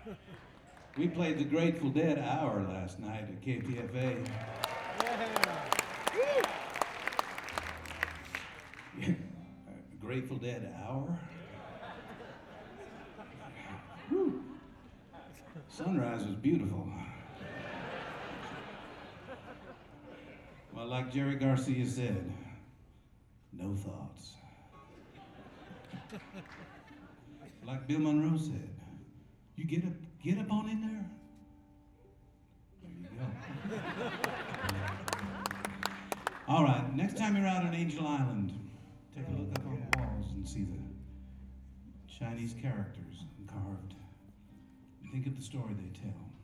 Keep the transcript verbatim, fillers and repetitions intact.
We played the Grateful Dead Hour last night at K P F A. Yeah. Grateful Dead Hour? Whew. Sunrise was beautiful. Well, like Jerry Garcia said, no thoughts. Like Bill Monroe said, you get up, get up on in there. There you go. All right, next time you're out on Angel Island, take a look up on the walls and see the Chinese characters carved. Think of the story they tell.